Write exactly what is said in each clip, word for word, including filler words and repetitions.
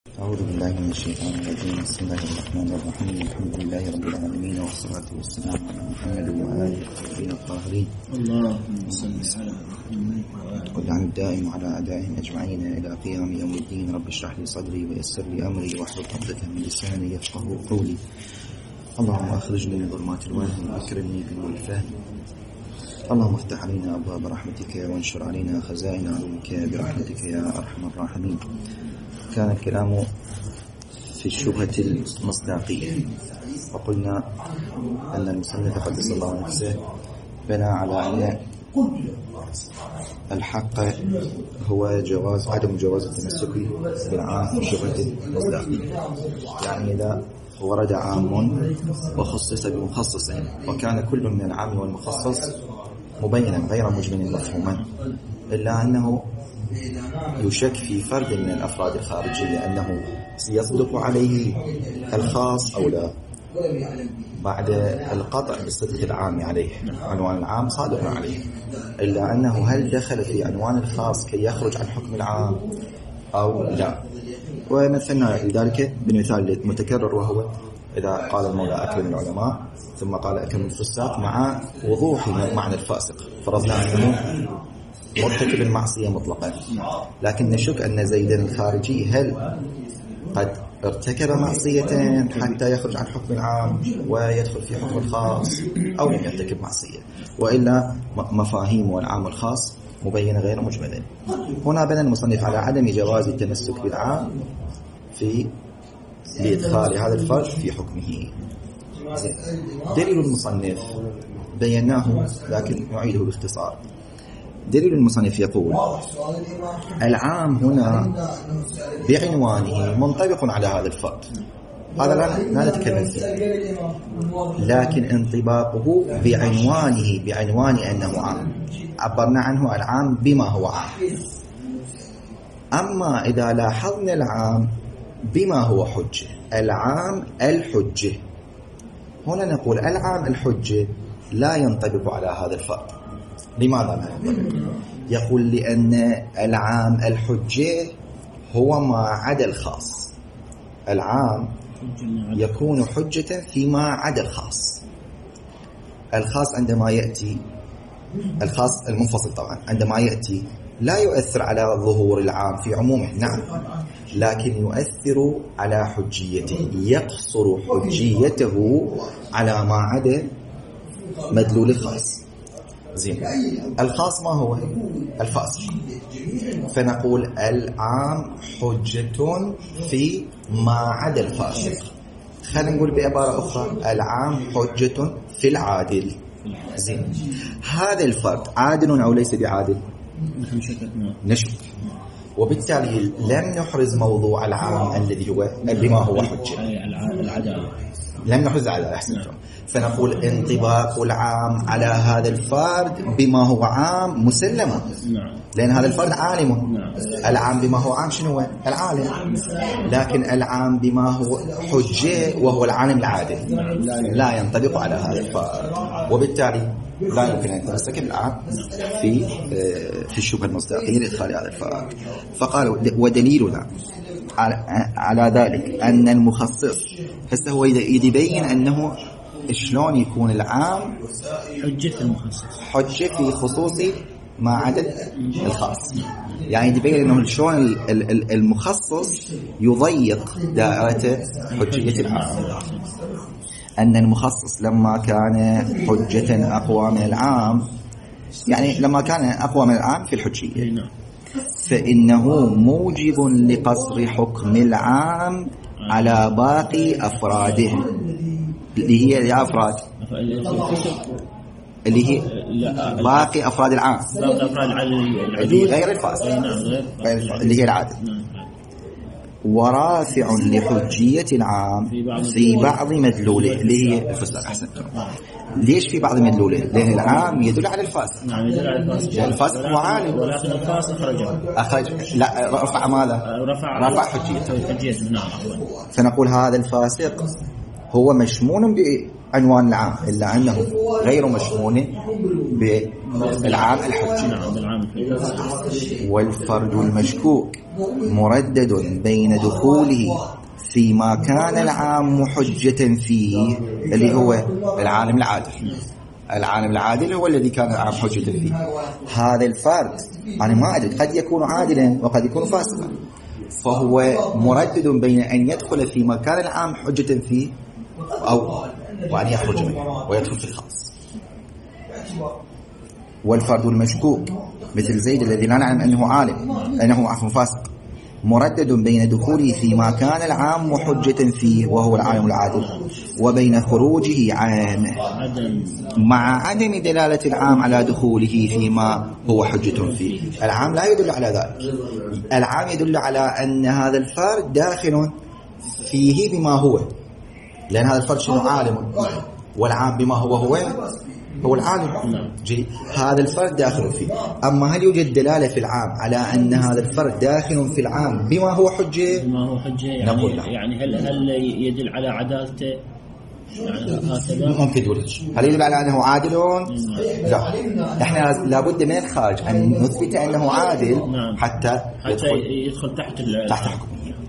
أعوذ بالله من الشيطان الرجيم. بسم الله الرحمن الرحيم. الحمد لله رب العالمين، والصلاة والسلام على محمد وآله الطاهرين الطاهرين. اللهم صل على محمد قل عن الدائم على أدائهم أجمعين إلى قيام يوم الدين. رب اشرح لي صدري ويسر لي أمري واحلل عقدة من لساني يفقهوا قولي. اللهم أخرجني من ظلمات الوهم وأكرمني بنور الفهم. اللهم افتح علينا أبواب رحمتك وانشر علينا خزائن علمك برحمتك يا أرحم الراحمين. كان الكلام في الشبهة المصداقية، وقلنا أن المصنف قدس الله نفسه بنى على أن الحق هو جواز عدم جواز التمسك بالعام في الشبهة المصداقية، يعني إذا ورد عام وخصص بمخصص وكان كل من العام والمخصص مبينا غير مجمل مفهوما، إلا أنه يشك في فرد من الأفراد الخارجية أنه سيصدق عليه الخاص أو لا بعد القطع بالصدق العام عليه. عنوان العام صادق عليه، إلا أنه هل دخل في عنوان الخاص كي يخرج عن حكم العام أو لا. ومثلنا لذلك بالمثال المتكرر، وهو إذا قال المولى أكرم العلماء ثم قال أكرم الفساق مع وضوح معنى الفاسق، فرضنا أنه مرتكب المعصية مطلقا، لكن نشك أن زيدا الخارجي هل قد ارتكب معصية حتى يخرج عن حكم العام ويدخل في حكم الخاص أو لم يرتكب معصية، وإلا مفاهيم والعام والخاص مبينة غير مجملة. هنا بنى المصنف على عدم جواز التمسك بالعام في لإدخال هذا الفرد في حكمه. دليل المصنف بيناه لكن نعيده باختصار. دليل المصنف يقول العام هنا بعنوانه منطبق على هذا الفرد، هذا لا نتكلم فيه، لكن انطباقه بعنوانه بعنوان أنه عام، عبرنا عنه العام بما هو عام. أما إذا لاحظنا العام بما هو حجة، العام الحجة، هنا نقول العام الحجة لا ينطبق على هذا الفرد. لماذا لا ينطبق؟ يقول لأن العام الحجة هو ما عدا الخاص. العام يكون حجة فيما عدا الخاص. الخاص عندما يأتي، الخاص المنفصل طبعا عندما يأتي لا يؤثر على ظهور العام في عمومه، نعم، لكن يؤثر على حجيته، يقصر حجيته على ما عدا مدلول الخاص. زين، الخاص ما هو؟ الفاسق. فنقول العام حجة في ما عدا الفاسق. خلينا نقول بعبارة أخرى العام حجة في العادل. زين، هذا الفرد عادل أو ليس بعادل؟ نشك، وبالتالي لم نحرز موضوع العام الذي هو بما هو حجة، العدالة، لم نحرز العدالة. أحسنتم. فنقول انطباق العام على هذا الفرد بما هو عام مسلمة، لأن هذا الفرد عالم. العام بما هو عام شنو هو؟ العالم، لكن العام بما هو حجة وهو العالم العادل لا ينطبق على هذا الفرد، وبالتالي لا يمكن أن يتمسك بالعام في في الشبهة المصداقية لإدخال هذا الفرد. فقالوا ودليلنا على ذلك أن المخصص هسه هو يبين أنه شلون يكون العام حجة المخصص، حجة في خصوص ما عدا الخاص، يعني يبين أنه شلون المخصص يضيق دائرة حجية العام. أن المخصص لما كان حجة أقوى من العام، يعني لما كان أقوى من العام في الحجية، فإنه موجب لقصر حكم العام على باقي أفراده، اللي هي يا أفراد اللي هي باقي أفراد العام، اللي غير الفاسد، اللي هي العادل، ورافع لحجية العام في بعض مدلوله اللي هي الفساد. أحسن. ليش في بعض مدلوله؟ لأن العام يدل على الفاسد، لأن الفاسد هو عالم، ولكن الفاسد خرج أخرج لا رفع ماذا؟ رفع رفع حجيته. حجيته. نعم. فنقول هذا الفاسق هو مشمول بعنوان العام، إلا أنه غير مشمول بالعام الحجي. نعم بالعام الحجي. والفرد المشكوك مردد بين دخوله فيما كان العام حجة فيه اللي هو العالم العادل. العالم العادل هو الذي كان العام حجة فيه. هذا الفرد أنا ما أدري قد يكون عادلا وقد يكون فاسقا، فهو مردد بين أن يدخل في مكان العام حجة فيه أو وأن يخرج منه ويدخل في الخاص. والفرد المشكوك مثل زيد الذي لا نعلم أنه عالم أنه عفوا فاسق مردد بين دخوله فيما كان العام حجة فيه وهو العالم العادل وبين خروجه عنه مع عدم دلالة العام على دخوله فيما هو حجة فيه. العام لا يدل على ذلك، العام يدل على أن هذا الفرد داخل فيه بما هو، لأن هذا الفرد شنو عالم، والعام بما هو هو هو العالم. جي. هذا الفرد داخل فيه. أما هل يوجد دلالة في العام على أن هذا الفرد داخل في العام بما هو حجة؟ بما هو حجة يعني, نقول لا. يعني هل هل يدل على عدالته؟ يعني ممكن تقول هل يدل على أنه عادل؟ لا. إحنا لابد من الخارج أن نثبت أنه عادل حتى يدخل, يدخل تحت تحت حكمه.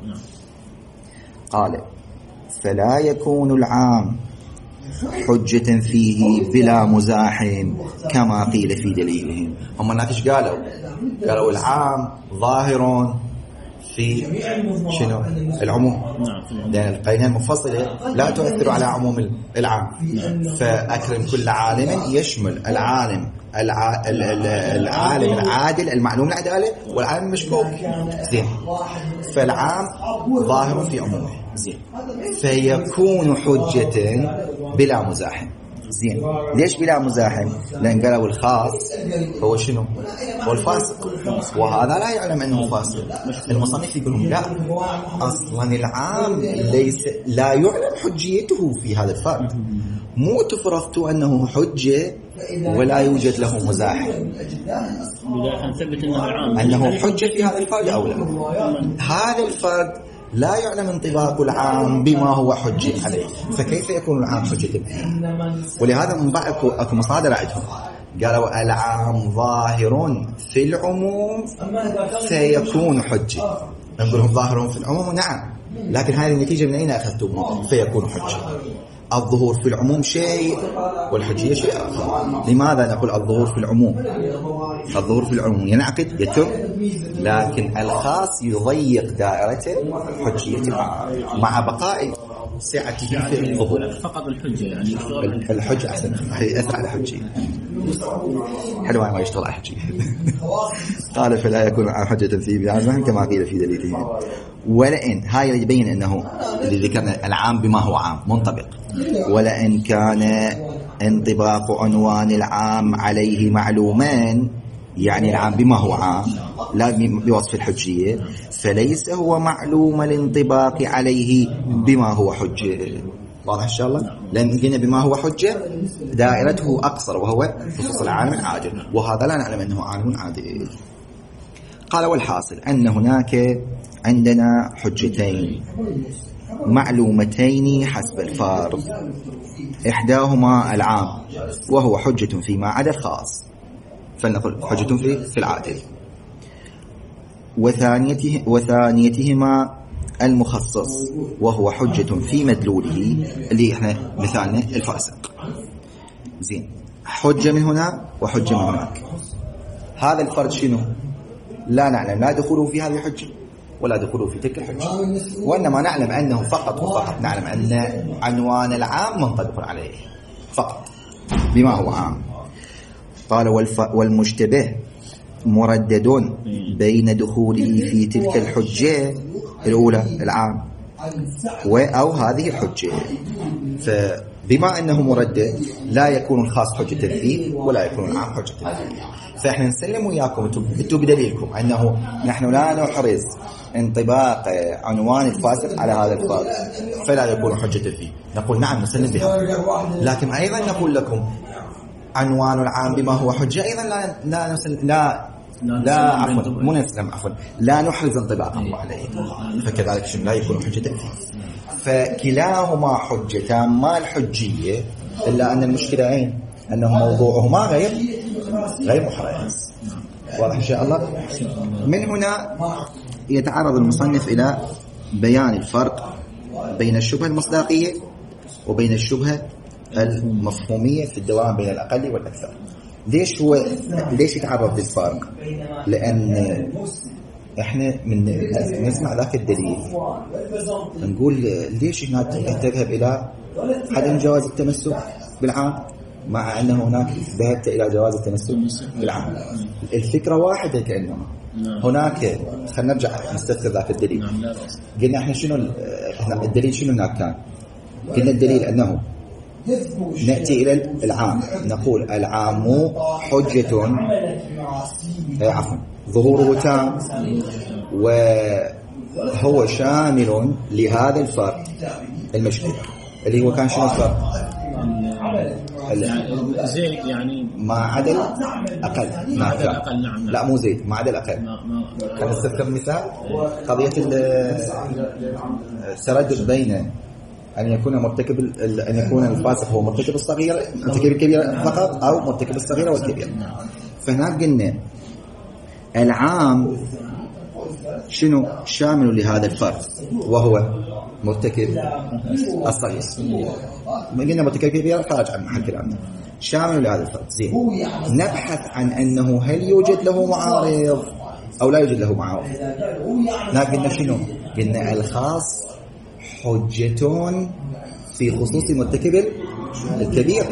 قال فلا يكون العام حجة فيه بلا مزاحم كما قيل في دليلهم. هم الناس قالوا قالوا العام ظاهر في شنو العموم، لأن القرينة المفصلة لا تؤثر على عموم العام. فأكرم كل عالم يشمل العالم الع... العالم العادل المعلوم العدالة والعالم المشكوك. زين، فالعام ظاهر في عمومه. زين، فيكون حجة بلا مزاحم. زين، ليش بلا مزاحم؟ لأن قالوا الخاص هو شنو؟ هو الفاسق، وهذا لا يعلم أنه فاسق. المصنف يقولون لا، أصلا العام ليس لا يعلم حجيته في هذا الفرد، مو تفرضت أنه حجة ولا يوجد له مزاحم، أنه حجة في هذا الفرد أو لا. هذا الفرد لا يعلم انطباق العام بما هو حجة عليه، فكيف يكون العام حجة فيه؟ ولهذا من بعد أكو مصادر عندهم قالوا العام ظاهر في العموم فيكون حجة. نقولهم ظاهر في العموم نعم، لكن هذه النتيجة من أين أخذتم فيكون حجة؟ الظهور في العموم شيء والحجية شيء آخر. لماذا نقول الظهور في العموم؟ الظهور في العموم ينعقد يتم، لكن الخاص يضيق دائرة حجية العام مع بقاء سعته في الظهور. فقط الحجة يعني الحجة أحسن، يأثر على حجية. حلوة ما يشتغل على حجية. قال فلا يكون حجة فيه بعزم كما قيل في دليله. ولئن هاي اللي يبين أنه اللي ذكرنا العام بما هو عام منطبق. ولئن كان انطباق عنوان العام عليه معلومان، يعني العام بما هو عام لا بوصف الحجية، فليس هو معلوم الانطباق عليه بما هو حجة. واضح إن شاء الله؟ لأن قلنا بما هو حجة دائرته أقصر وهو خصوص العالم العادل، وهذا لا نعلم أنه عالم عادل. قال والحاصل أن هناك عندنا حجتين معلومتين حسب الفرض، إحداهما العام وهو حجة فيما عدا الخاص، فلنقل حجة في في العادل، وثانيته وثانيتهما المخصص وهو حجة في مدلوله اللي احنا مثالنا الفاسق. زين، حجة من هنا وحجة من هناك. هذا الفرد شنو؟ لا نعلم لا دخوله في هذه الحجة ولا دخوله في تلك الحجة، وإنما نعلم أنه فقط وفقط نعلم أن عنوان العام منطبق عليه فقط بما هو عام. قال والمشتبه مردد بين دخوله في تلك الحجة الأولى العام أو هذه الحجة، فبما أنه مردد لا يكون الخاص حجة فيه ولا يكون العام حجة فيه. فإحنا نسلم وياكم انتم بدليلكم أنه نحن لا نحرز انطباق عنوان الفاسق على هذا الفرد فلا يكون حجة فيه. نقول نعم نسلم بها، لكن أيضا نقول لكم عنوان العام بما هو حجة أيضا لا لا نسلم لا لا عفوا مو نسلم عفوا لا نحرز انطباقه عليه، فكذلك شيء لا يكون حجة فيه. فكلاهما حجتان ما الحجية، إلا أن المشكلة أين؟ أنه موضوعهما غير غير محرز. واضح إن شاء الله. من هنا يتعرض المصنف إلى بيان الفرق بين الشبهة المصداقية وبين الشبهة المفهومية في الدوام بين الأقل والأكثر. ليش هو ليش يتعرض للفرق؟ لأن احنا من نسمع ذاك الدليل نقول ليش هناك تذهب إلى عدم جواز التمسك بالعام مع أن هناك ذهبت إلى جواز التمسك بالعام. الفكرة واحدة كأنما هناك. خلينا نرجع نستذكر ذاك الدليل. قلنا احنا شنو احنا الدليل شنو هناك كان؟ قلنا الدليل أنه نأتي إلى العام نقول العام حجة عفوا ظهوره تام وهو شامل لهذا الفرق المشكلة اللي هو كان شنو الفرق؟ زيد يعني ما عدا الأقل. ما عدا الأقل. نعم. لا مو زيد ما عدا الأقل. كان نستذكر مثال قضية التردد بين أن يكون مرتكب أن يكون الفاسق هو مرتكب الصغيرة مرتكب الكبيرة فقط أو مرتكب الصغيرة والكبيرة. فهناك قلنا العام شنو شامل لهذا الفرق وهو مرتكب الصغير. ما قلنا مرتكب الكبيرة خارج عن محل كلامنا شامل لهذا الفرق. زين نبحث عن أنه هل يوجد له معارض أو لا يوجد له معارض. قلنا شنو قلنا الخاص حجتون في خصوص مرتكب الكبير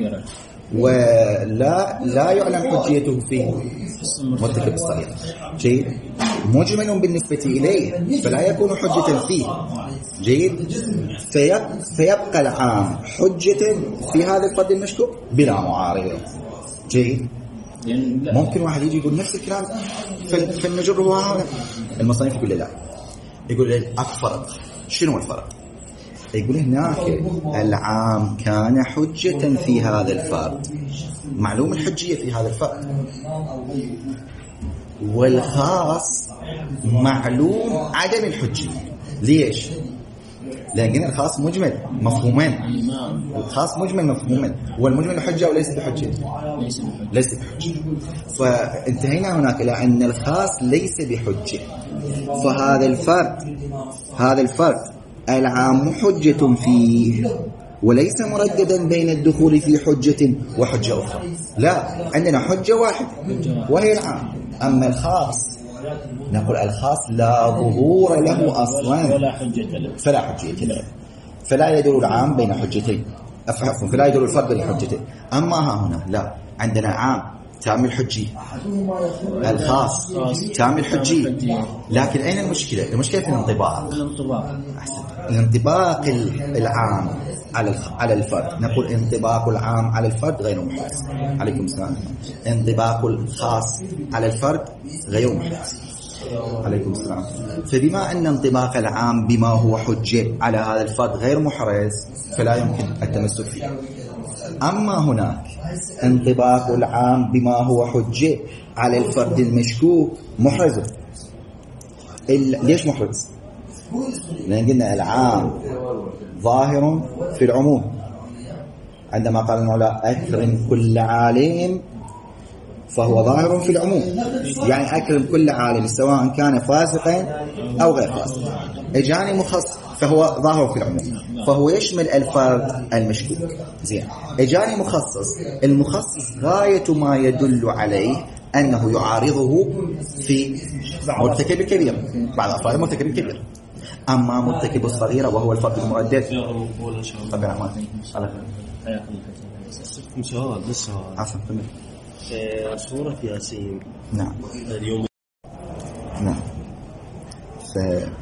ولا لا يعلم حجيته في مرتكب الصغير. جيد مجمل بالنسبة إليه فلا يكون حجة فيه. جيد فيبقى العام حجة في هذا الفرد المشكوك بلا معارض. جيد ممكن واحد يجي يقول نفس الكلام فلنجره هنا. المصنف يقول لا يقول الفرق شنو الفرق؟ يقول هناك العام كان حجة في هذا الفرد معلوم الحجية في هذا الفرد والخاص معلوم عدم الحجية. ليش؟ لأن الخاص مجمل مفهومين. الخاص مجمل مفهومين والمجمل حجة وليس بحجة ليس بحجة. فانتهينا هناك إلى أن الخاص ليس بحجة. فهذا الفرق هذا الفرق العام حجة فيه وليس مرددا بين الدخول في حجة وحجة أخرى. لا عندنا حجة واحدة وهي العام. أما الخاص نقول الخاص لا ظهور له أصلا ولا حجة له فلا حجة له فلا يدور العام بين حجتين أفهم فلا يدور الفرق بين حجتين. أما ها هنا لا عندنا عام تام الحجية الخاص تام الحجية. لكن أين المشكلة؟ المشكلة في الانطباق. أحسن الانطباق العام على على الفرد. نقول انطباق العام على الفرد غير محرز. عليكم السلام. انطباق الخاص على الفرد غير محرز. عليكم السلام. فبما أن انطباق العام بما هو حجة على هذا الفرد غير محرز فلا يمكن التمسك فيه. أما هناك انطباق العام بما هو حجة على الفرد المشكوك محرز. ليش محرز؟ لأن قلنا العام ظاهر في العموم عندما قال العلماء أكرم كل عالم فهو ظاهر في العموم. يعني أكرم كل عالم سواء كان فاسقا أو غير فاسق. إجاني مخصص فهو ظاهر في العموم فهو يشمل الفرد المشكوك. زين إجاني مخصص المخصص غاية ما يدل عليه أنه يعارضه في مرتكب الكبير بعد أفراد مرتكب الكبير. أما مرتكب الصغيرة وهو الفرد المردد طبعا ما أسألكم سؤال بس عفوا تمام. سورة ياسين نعم اليوم نعم ف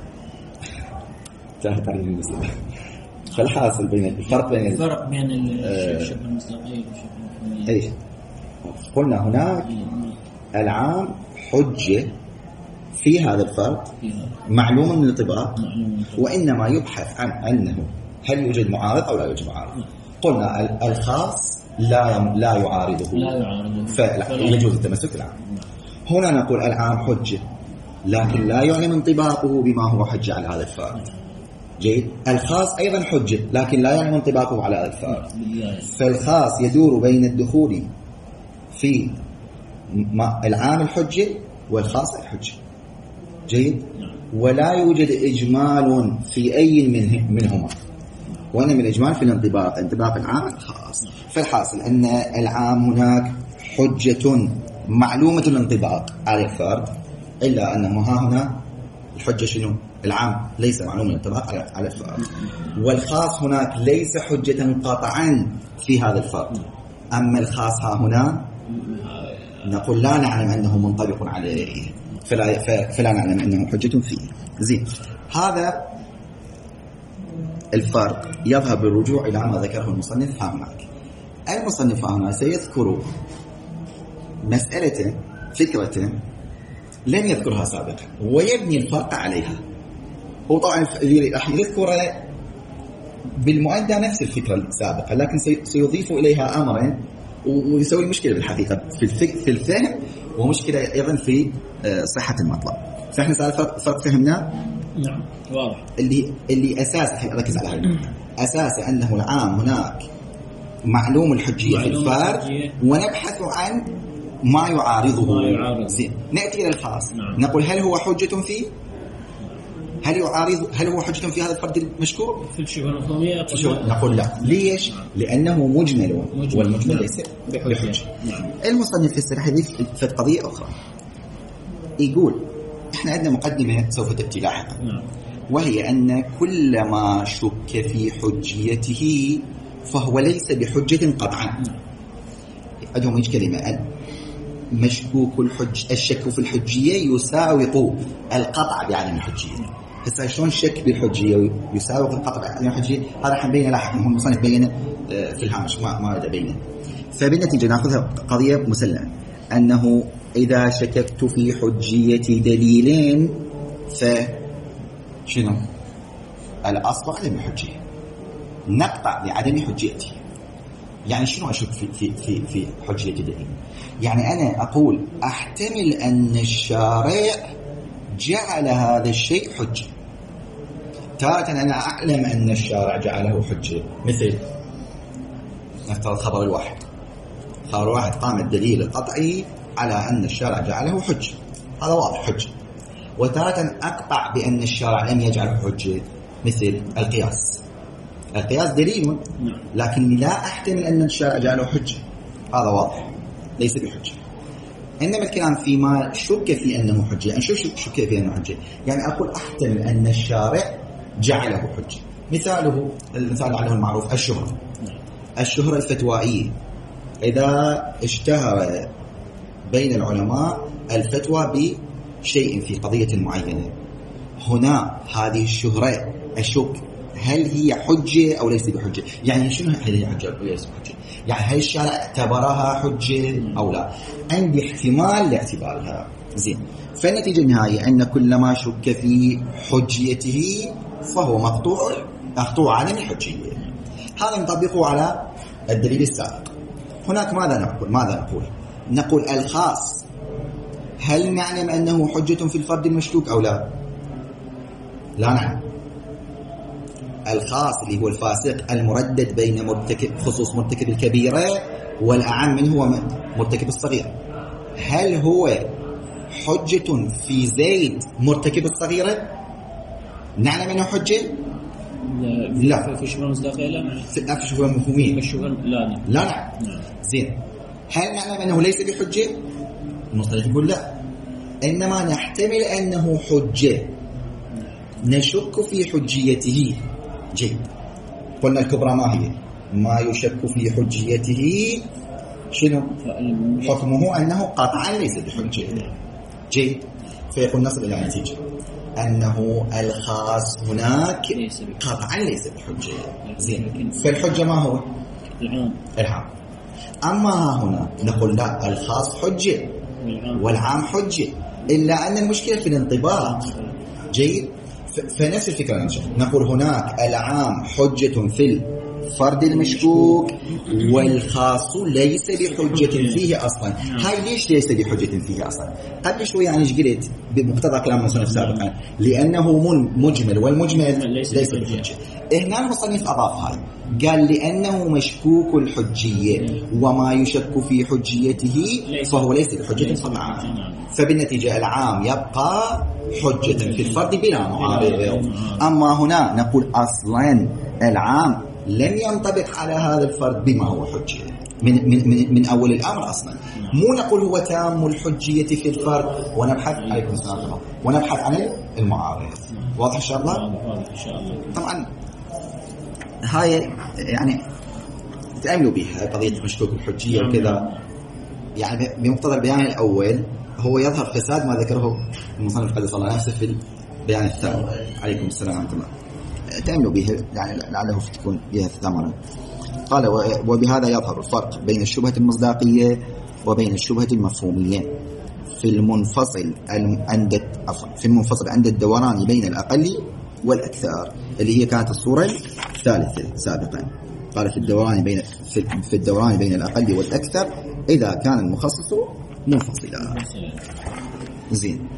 جاهد على المسألة. فالحاصل بين الفرق بين الفرق بين الشبه المصداقية والشبه ايش قلنا هناك العام حجة في هذا الفرق معلوم من الانطباق وإنما يبحث عن أنه هل يوجد معارض أو لا يوجد معارض. قلنا الخاص لا لا يعارضه لا يعارضه فلا يجوز التمسك العام. هنا نقول العام حجة لكن لا يعلم انطباقه بما هو حجة على هذا الفرق. جيد الخاص أيضا حجة لكن لا يعلم انطباقه على هذا الفرق. فالخاص يدور بين الدخول في ما العام الحجة والخاص الحجة. جيد. ولا يوجد إجمال في أي منه منهما، وإنما الإجمال في الانطباق، انطباق العام الخاص. فالحاصل أن العام هناك حجة معلومة الانطباق على الفرد، إلا أنه ها هنا الحجة شنو؟ العام ليس معلوم الانطباق على الفرد، والخاص هناك ليس حجة قطعا في هذا الفرد. أما الخاص ها هنا نقول لا نعلم أنه منطبق عليه، فلا, فلا نعلم أنه حجة فيه. زين، هذا الفرق يظهر بالرجوع إلى ما ذكره المصنف ها هناك. المصنف هنا سيذكر مسألة فكرة لم يذكرها سابقا ويبني الفرق عليها. هو طبعا راح يذكر بالمؤدى نفس الفكرة السابقة، لكن سيضيف إليها أمرين ويسوي مشكلة بالحقيقة في في الفهم، ومشكلة أيضا في صحة المطلب. فإحنا سأل فرق فهمنا. نعم واضح. اللي اللي أساس ركز على هذا أساس أنه العام هناك معلوم الحجية في الفرد، ونبحث عن ما يعارضه. ما يعارض. زين، نأتي إلى الخاص. نعم. نقول هل هو حجة فيه؟ هل يعارض؟ هل هو حجة في هذا الفرد المشكور؟ في الشبهة المفهومية نقول لا. ليش؟ لأنه مجمل، مجمل. والمجمل نعم. ليس بحجة. نعم. المصنف في السلاح في قضية أخرى يقول إحنا عندنا مقدمة سوف تأتي لاحقا. نعم. وهي أن كل ما شك في حجيته فهو ليس بحجة قطعا. نعم. عندهم هيك كلمة مشكوك الحج، الشك في الحجية يساوق القطع بعدم الحجية. هسه شلون الشك بالحجية يساوق القطع بعدم الحجية؟ هذا حنبينه لاحقا، هم المصنف بينه في الهامش، ما ما بدا بينه. فبالنتيجة ناخذها قضية مسلمة أنه إذا شككت في حجية دليلين فشنو؟ الأصل عدم الحجية، نقطع بعدم حجيته. يعني شنو أشك في في في في حجية دليل؟ يعني أنا أقول أحتمل أن الشارع جعل هذا الشيء حجة. تارة أنا أعلم أن الشارع جعله حجة، مثل نفترض خبر الواحد. خبر الواحد قام الدليل القطعي على أن الشارع جعله حجة، هذا واضح حجة. وتارة أقطع بأن الشارع لم يجعله حجة، مثل القياس. القياس دليل لكن لا أحتمل أن الشارع جعله حجة، هذا واضح ليس بحجة. إنما الكلام فيما شك في أنه حجة. أن شو شك في أنه حجة؟ يعني أقول أحتمل أن الشارع جعله حجة. مثاله المثال عليه المعروف الشهرة. الشهرة الفتوائية، إذا اشتهر بين العلماء الفتوى بشيء في قضية معينة، هنا هذه الشهرة أشك هل هي حجة أو ليس بحجة. يعني شنو هل هي حجة أو ليس بحجة؟ يعني هل الشارع اعتبرها حجة أو لا؟ عندي احتمال لاعتبارها. زين، فالنتيجة النهائية أن كل ما شك في حجيته فهو مقطوع مقطوع عدم الحجية. هذا نطبقه على الدليل السابق. هناك ماذا نقول؟ ماذا نقول؟ نقول الخاص هل نعلم أنه حجة في الفرد المشكوك أو لا؟ لا نعلم. الخاص اللي هو الفاسق المردد بين مرتكب خصوص مرتكب الكبيرة والأعم منه هو مرتكب الصغيرة، هل هو حجة في زيد مرتكب الصغيرة؟ نعلم أنه حجة؟ لا. في شبهة مصداقية لا. في شبهة مفهومية لا. لا نعم. زين، هل نعلم أنه ليس بحجة؟ المصداق يقول لا، إنما نحتمل أنه حجة، نشك في حجيته. جيد، قلنا الكبرى ما هي؟ ما يشك في حجيته شنو؟ حكمه أنه قطعا ليس بحجة. جيد، فيقول نصل إلى نتيجة أنه الخاص هناك قطعا ليس بحجة. زين، فالحجة ما هو؟ العام. العام. أما ها هنا نقول لا، الخاص حجة والعام حجة، إلا أن المشكلة في الانطباق. جيد، فنفس الفكرة نقول هناك العام حجة في فرد المشكوك والخاص ليس بحجة فيه أصلا. هاي ليش ليس بحجة فيه أصلا؟ قبل شوي يعني إيش قلت بمقتضى كلام المصنف سابقا؟ لأنه مجمل والمجمل ليس بحجة. هنا المصنف أضاف هاي قال لأنه مشكوك الحجية وما يشك في حجيته فهو ليس بحجة قطعا، فبالنتيجة العام يبقى حجة في الفرد بلا معارض. أما هنا نقول أصلا العام لم ينطبق على هذا الفرد بما هو حجة من, من, من, من أول الأمر أصلا. مو نقول هو تام الحجية في الفرد ونبحث عليكم السلام ونبحث عن المعارض. واضح إن شاء الله؟ طبعا هاي يعني تأملوا بها قضية مشكوك الحجية وكذا، يعني بمقتضى البيان الأول هو يظهر فساد ما ذكره المصنف قدس الله نفسه في البيان الثاني. عليكم السلام ورحمة الله. تأملوا به يعني لعله تكون بها ثمرا. قال وبهذا يظهر الفرق بين الشبهة المصداقية وبين الشبهة المفهومية في المنفصل عند في المنفصل عند الدوران بين الأقل والأكثر، اللي هي كانت الصورة الثالثة سابقا. قال في الدوران بين في الدوران بين الأقل والأكثر إذا كان المخصص منفصلا. زين.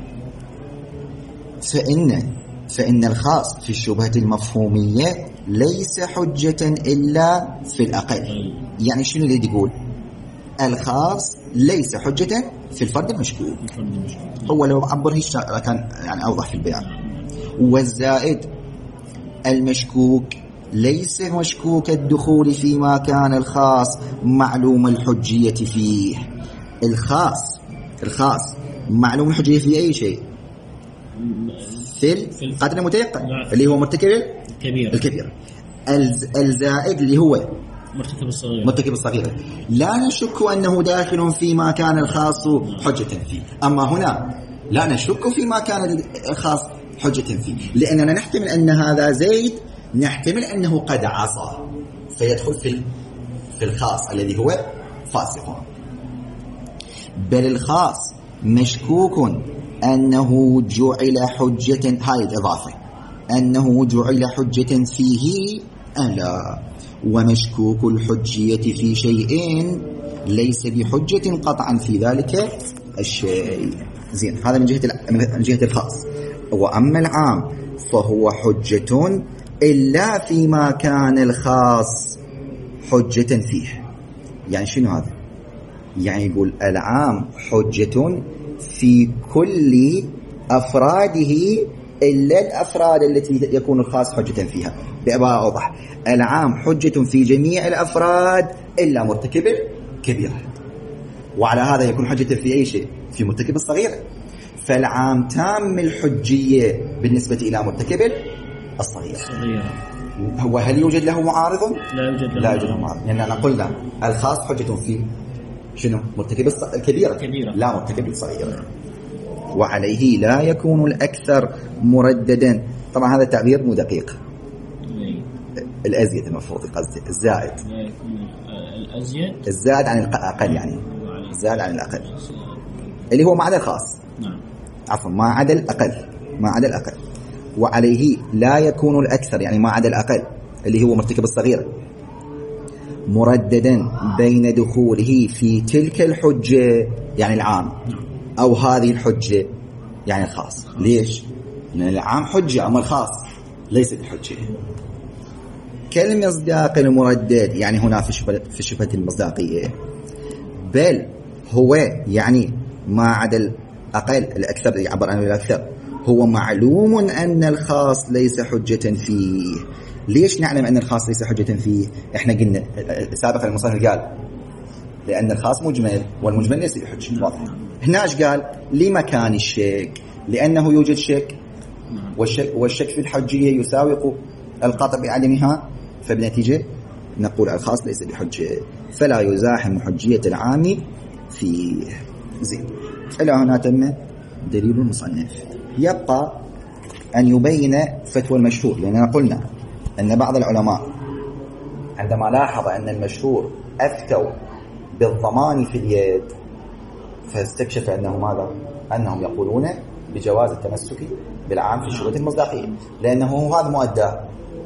فإن فإن الخاص في الشبهة المفهومية ليس حجة إلا في الأقل. يعني شنو اللي يقول؟ الخاص ليس حجة في الفرد المشكوك. هو لو عبره كان يعني أوضح في البيان. والزائد المشكوك ليس مشكوك الدخول فيما كان الخاص معلوم الحجية فيه. الخاص الخاص معلوم الحجية في أي شيء؟ في القتل المتيقن اللي هو مرتكب الكبير الكبير. الزائد اللي هو مرتكب الصغير مرتكب الصغير لا نشك أنه داخل فيما كان الخاص حجة فيه. أما هنا لا نشك فيما كان الخاص حجة فيه، لأننا نحتمل أن هذا زيد، نحتمل أنه قد عصى فيدخل في في الخاص الذي هو فاسق. بل الخاص مشكوك أنه جعل حجة، هاي الإضافة، أنه جعل حجة فيه ألا، ومشكوك الحجية في شيء ليس بحجة قطعا في ذلك الشيء. زين، هذا من جهة من جهة الخاص. وأما العام فهو حجة إلا فيما كان الخاص حجة فيه. يعني شنو هذا؟ يعني يقول العام حجة في كل أفراده إلا الأفراد التي يكون الخاص حجة فيها. بعبارة أوضح، العام حجة في جميع الأفراد إلا مرتكب الكبيرة، وعلى هذا يكون حجة في أي شيء؟ في مرتكب الصغيرة. فالعام تام الحجية بالنسبة إلى مرتكب الصغير. هو هل يوجد له معارض؟ لا يوجد له, لا يوجد له معارض، لأننا يعني قلنا الخاص حجة في شنو؟ مرتكب الكبيرة كبيرة. لا مرتكب الصغير. وعليه لا يكون الأكثر مرددا. طبعا هذا تعبير مو دقيق. الأزيد المفروض قصدي الزائد. الأزيد الزائد عن الأقل، يعني الزائد عن الأقل اللي هو ما عدا الخاص. نعم. عفوا ما عدا الأقل، ما عدا الأقل. وعليه لا يكون الأكثر يعني ما عدا الأقل اللي هو مرتكب الصغير مرددا بين دخوله في تلك الحجة يعني العام أو هذه الحجة يعني الخاص. ليش؟ لأن العام حجة أما الخاص ليس بحجة. كالمصداق المردد يعني هنا في الشبهة المصداقية، بل هو يعني ما عدا الأقل الأكثر يعبر عنه الأكثر هو معلوم أن الخاص ليس حجة فيه. ليش نعلم أن الخاص ليس حجة فيه؟ إحنا قلنا سابقا المصنف قال لأن الخاص مجمل والمجمل ليس بحجة. واضح. هناش قال لمكان الشك، لأنه يوجد شك والشك, والشك في الحجية يساوق القطع بعدمها، فبنتيجة نقول الخاص ليس بحجة فلا يزاحم حجية العام فيه. زين، إلى هنا تم دليل المصنف. يبقى أن يبين فتوى المشهور، لأننا قلنا أن بعض العلماء عندما لاحظ أن المشهور أفتوا بالضمان في اليد فاستكشف أنه ماذا؟ أنهم يقولون بجواز التمسك بالعام في الشبهة المصداقية، لأنه هذا مؤدى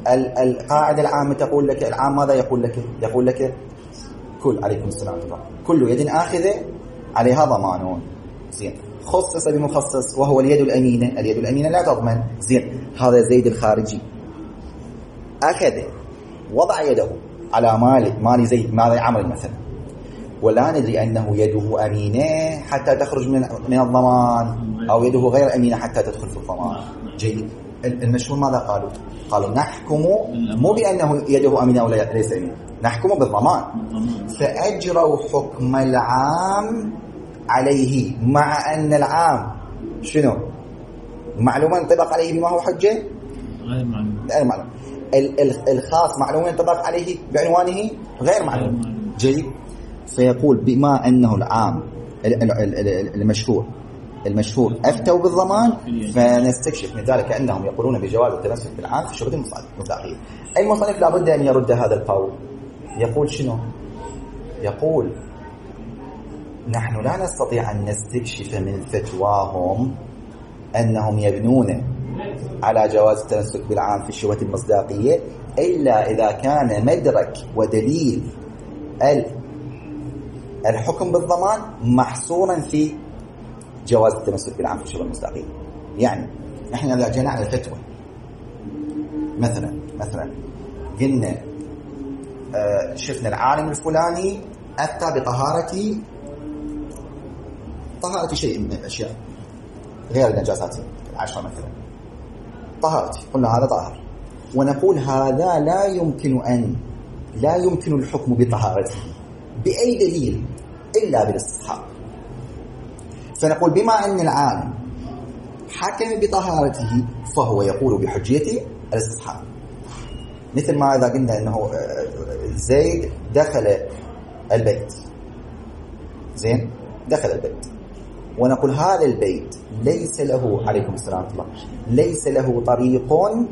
القاعدة العامة تقول لك، العام ماذا يقول لك؟ يقول لك كل عليكم السلام كل يد آخذة عليها ضمان. زين، خصص بمخصص وهو اليد الأمينة، اليد الأمينة لا تضمن. زين، هذا زيد الخارجي أخذ وضع يده على مال مال زيد، ماذا عمل مثلا، ولا ندري أنه يده أمينة حتى تخرج من من الضمان، أو يده غير أمينة حتى تدخل في الضمان. جيد، المشهور ماذا قالوا؟ قالوا نحكم مو بأنه يده أمينة أو ليس أمينة، نحكم بالضمان. فأجروا حكم العام عليه، مع أن العام شنو؟ معلومة ينطبق عليه بما هو حجة؟ غير معلوم. غير معلوم. الخاص معلومة ينطبق عليه بعنوانه غير معلوم. جيد، فيقول بما أنه العام المشهور المشهور أفتوا بالضمان، فنستكشف من ذلك أنهم يقولون بجواز التمسك بالعام في الشروط المصداقية. المصنف لابد أن يرد هذا القول، يقول شنو؟ يقول نحن لا نستطيع أن نستكشف من فتواهم أنهم يبنون على جواز التمسك بالعام في الشروط المصداقية إلا إذا كان مدرك ودليل الحكم بالضمان محصورا في جواز التمسك بالعام في الشروط المصداقية. يعني نحن إذا جينا على الفتوى مثلا مثلا قلنا آه شفنا العالم الفلاني أفتى بطهارة طهارة شيء من الأشياء غير النجاسات العشرة مثلا، طهارتي، قلنا هذا طاهر، ونقول هذا لا يمكن أن لا يمكن الحكم بطهارته بأي دليل إلا بالاستصحاب. فنقول بما أن العالم حكم بطهارته فهو يقول بحجية الاستصحاب. مثل ما إذا قلنا أنه زيد دخل البيت، زين دخل البيت، ونقول هذا البيت ليس له عليكم السلام ورحمة الله ليس له طريق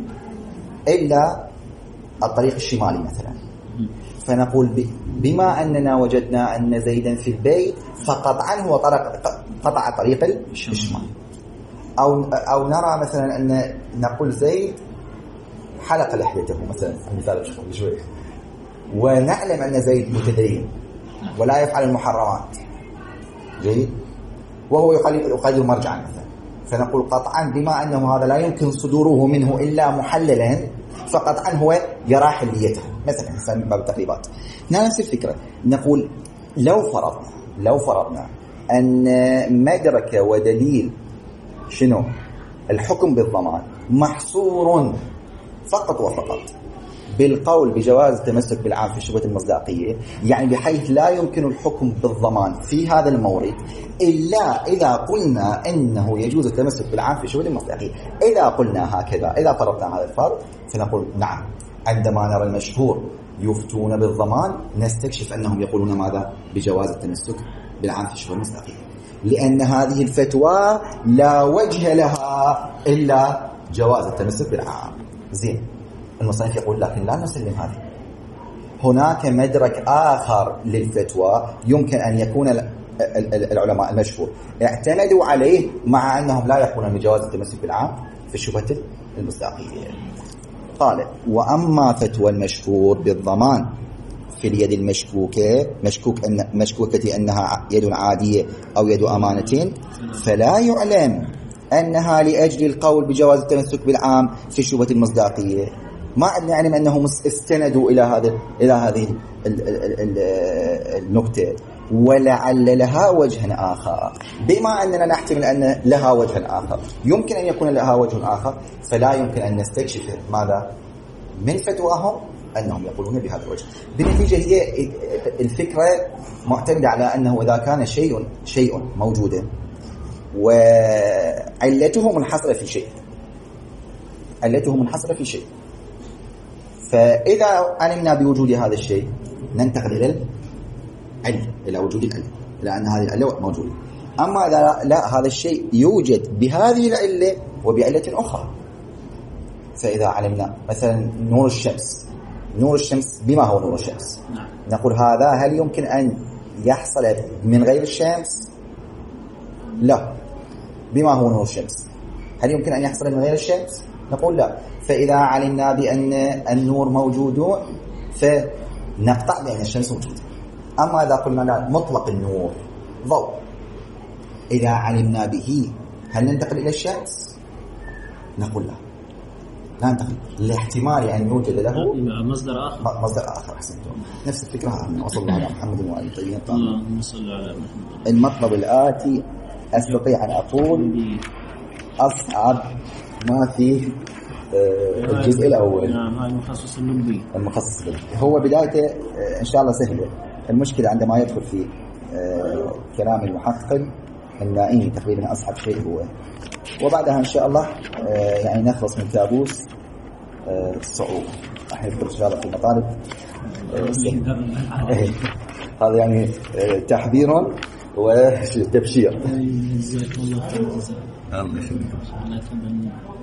إلا الطريق الشمالي مثلا، فنقول بما أننا وجدنا أن زيدا في البيت فقطعا هو قطع طريق الشمال. أو أو نرى مثلا أن نقول زيد حلق لحيته مثلا، مثال شوي، ونعلم أن زيد متدين ولا يفعل المحرمات، جيد، وهو يقلد مرجعا مثلا، فنقول قطعا بما أنه هذا لا يمكن صدوره منه إلا محللا فقطعا هو يرى حليته مثلا، مثلا باب التقريبات. نفس الفكرة، نقول لو فرضنا لو فرضنا أن مدرك ودليل شنو الحكم بالضمان محصور فقط وفقط بالقول بجواز التمسك بالعام في الشبهة المصداقية، يعني بحيث لا يمكن الحكم بالضمان في هذا المورد إلا إذا قلنا أنه يجوز التمسك بالعام في الشبهة المصداقية. إذا قلنا هكذا، إذا فرضنا هذا الفرض، فنقول نعم، عندما نرى المشهور يفتون بالضمان نستكشف أنهم يقولون ماذا؟ بجواز التمسك بالعام في الشبهة المصداقية، لأن هذه الفتوى لا وجه لها إلا جواز التمسك بالعام. زين، المصنف يقول لكن لا نسلم هذه، هناك مدرك آخر للفتوى يمكن أن يكون العلماء المشهور اعتمدوا عليه مع أنهم لا يقولون بجواز التمسك بالعام في الشبهة المصداقية. قال وأما فتوى المشهور بالضمان في اليد المشكوكة مشكوك أن مشكوكة أنها يد عادية أو يد أمانة، فلا يعلم أنها لأجل القول بجواز التمسك بالعام في الشبهة المصداقية، ما نعلم أنهم استندوا إلى هذا إلى هذه النقطة، ولعل لها وجها آخر. بما أننا نحتمل أن لها وجها آخر، يمكن أن يكون لها وجه آخر، فلا يمكن أن نستكشف ماذا من فتواهم أنهم يقولون بهذا الوجه. بالنتيجة هي الفكرة معتمدة على أنه إذا كان شيء شيء موجودا وعلته منحصرة في شيء علته منحصرة في شيء فإذا علمنا بوجود هذا الشيء ننتقل إلى العلم، إلى وجود العلم، لأن هذه العلة موجودة. أما إذا لا، هذا الشيء يوجد بهذه العلة وبعلة أخرى، فإذا علمنا مثلا نور الشمس، نور الشمس بما هو نور الشمس، نقول هذا هل يمكن أن يحصل من غير الشمس؟ لا. بما هو نور الشمس، هل يمكن أن يحصل من غير الشمس؟ نقول لا. فإذا علمنا بأن النور موجود فنقطع بأن الشمس موجودة. أما إذا قلنا لا مطلق النور ضوء، إذا علمنا به هل ننتقل إلى الشمس؟ نقول لا، لا ننتقل، لاحتمال أن يوجد له مصدر آخر. مصدر آخر. أحسنتم، نفس الفكرة. وصلى الله على محمد وعلى طيبين الطاهرين. اللهم صل على محمد. المطلب الآتي أستطيع أن أقول أصعب ما في الجزء الأول. نعم، هذا المخصص اللبي. المخصص اللبي هو بدايته إن شاء الله سهلة. المشكلة عندما يدخل في كلام المحقق النائي تقريبا أصعب شيء هو، وبعدها إن شاء الله يعني نخلص من كابوس الصعوبة. راح ندخل إن شاء الله في المطالب هذا يعني تحذير وتبشير. جزاك الله خير. الله يخليك.